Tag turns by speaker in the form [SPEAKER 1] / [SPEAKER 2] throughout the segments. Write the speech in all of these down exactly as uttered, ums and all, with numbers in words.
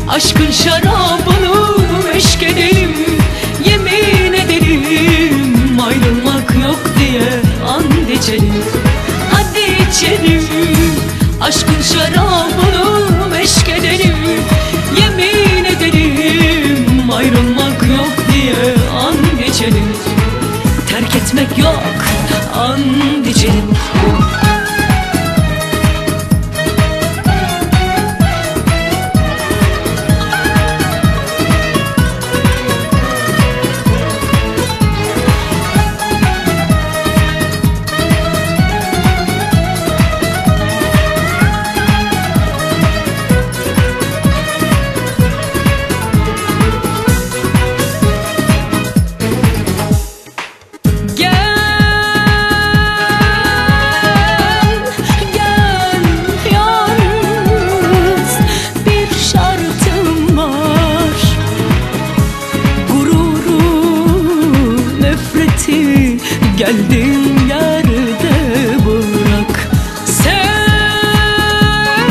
[SPEAKER 1] Aşkın şarabını meşk edelim, yemin edelim ayrılmak yok diye and içelim. Hadi içelim, aşkın şarabını meşk edelim, yemin edelim ayrılmak yok diye and içelim. Terk etmek yok, and içelim. Geldiğin yerde bırak. Sev,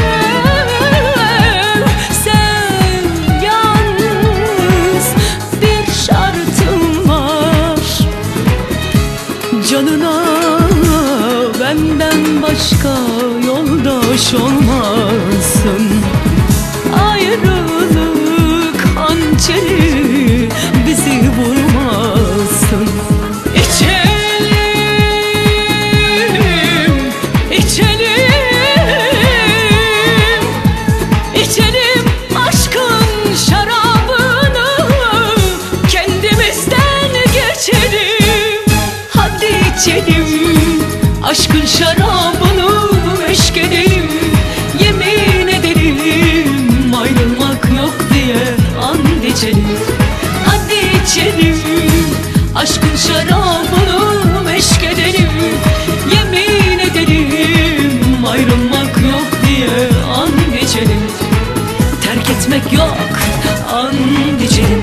[SPEAKER 1] sev yalnız, bir şartım var. Canına benden başka yoldaş olmasın. Ayrılık hançeri bizi vurmasın. İçelim, aşkın şarabını meşk edelim, yemin edelim ayrılmak yok diye and içelim. Hadi içelim, aşkın şarabını meşk edelim, yemin edelim ayrılmak yok diye and içelim. Terk etmek yok, and içelim.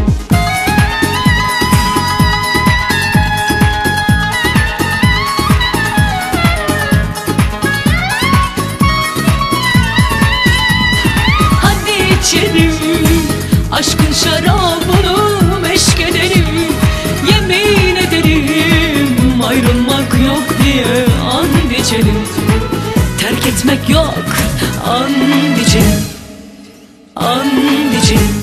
[SPEAKER 1] Aşkın şarabını meşk edelim, yemin edelim ayrılmak yok diye and içelim. Terk etmek yok, and içelim, and içelim.